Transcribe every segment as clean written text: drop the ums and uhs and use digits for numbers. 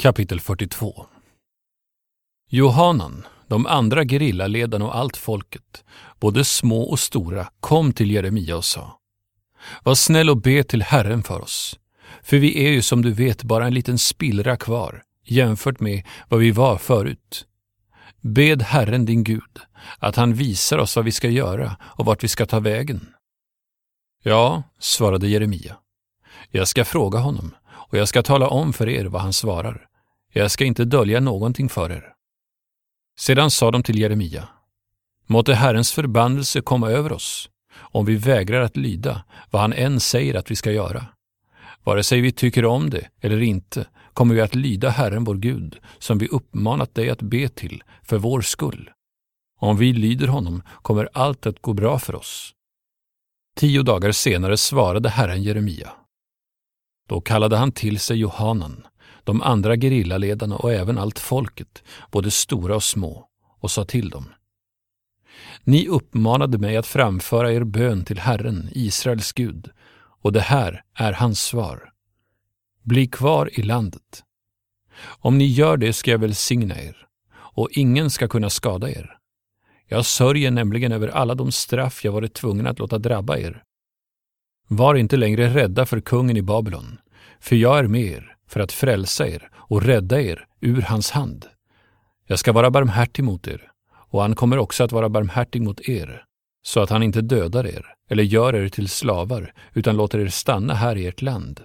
Kapitel 42. Johanan, de andra gerillaledarna och allt folket, både små och stora, kom till Jeremia och sa: Var snäll och be till Herren för oss, för vi är ju som du vet bara en liten spillra kvar jämfört med vad vi var förut. Bed Herren din Gud att han visar oss vad vi ska göra och vart vi ska ta vägen. Ja, svarade Jeremia. Jag ska fråga honom och jag ska tala om för er vad han svarar. Jag ska inte dölja någonting för er. Sedan sa de till Jeremia: Måtte Herrens förbannelse komma över oss, om vi vägrar att lyda vad han än säger att vi ska göra. Vare sig vi tycker om det eller inte kommer vi att lyda Herren vår Gud, som vi uppmanat dig att be till för vår skull. Om vi lyder honom kommer allt att gå bra för oss. 10 dagar senare svarade Herren Jeremia. Då kallade han till sig Johanan, de andra gerillaledarna och även allt folket, både stora och små, och sa till dem: Ni uppmanade mig att framföra er bön till Herren, Israels Gud, och det här är hans svar. Bli kvar i landet. Om ni gör det ska jag välsigna er, och ingen ska kunna skada er. Jag sörjer nämligen över alla de straff jag varit tvungen att låta drabba er. Var inte längre rädda för kungen i Babylon, för jag är med er för att frälsa er och rädda er ur hans hand. Jag ska vara barmhärtig mot er, och han kommer också att vara barmhärtig mot er, så att han inte dödar er eller gör er till slavar, utan låter er stanna här i ert land.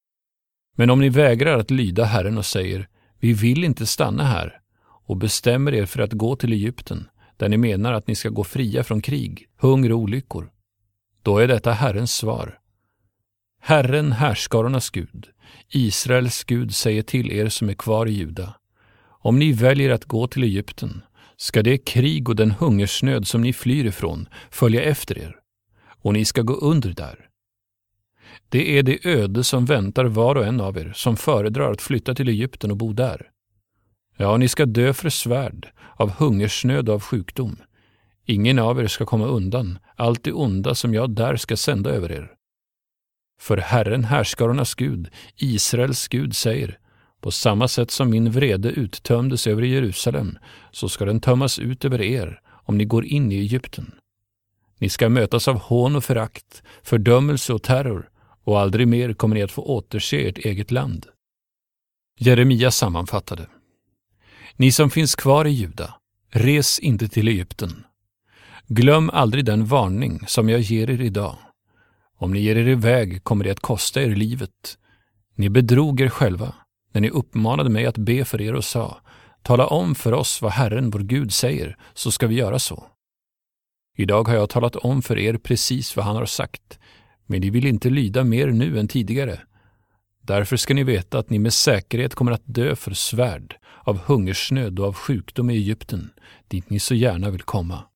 Men om ni vägrar att lyda Herren och säger: Vi vill inte stanna här, och bestämmer er för att gå till Egypten, där ni menar att ni ska gå fria från krig, hunger och olyckor, då är detta Herrens svar. Herren, härskarornas Gud, Israels Gud, säger till er som är kvar i Juda: Om ni väljer att gå till Egypten, ska det krig och den hungersnöd som ni flyr ifrån följa efter er, och ni ska gå under där. Det är det öde som väntar var och en av er som föredrar att flytta till Egypten och bo där. Ja, ni ska dö för svärd, av hungersnöd och av sjukdom. Ingen av er ska komma undan allt det onda som jag där ska sända över er. För Herren, härskarornas Gud, Israels Gud, säger: På samma sätt som min vrede uttömdes över Jerusalem, så ska den tömmas ut över er om ni går in i Egypten. Ni ska mötas av hån och förakt, fördömelse och terror, och aldrig mer kommer ni att få återse ert eget land. Jeremia sammanfattade: Ni som finns kvar i Juda, res inte till Egypten. Glöm aldrig den varning som jag ger er idag. Om ni ger er iväg kommer det att kosta er livet. Ni bedrog er själva när ni uppmanade mig att be för er och sa: Tala om för oss vad Herren vår Gud säger, så ska vi göra så. Idag har jag talat om för er precis vad han har sagt, men ni vill inte lyda mer nu än tidigare. Därför ska ni veta att ni med säkerhet kommer att dö för svärd, av hungersnöd och av sjukdom i Egypten, dit ni så gärna vill komma.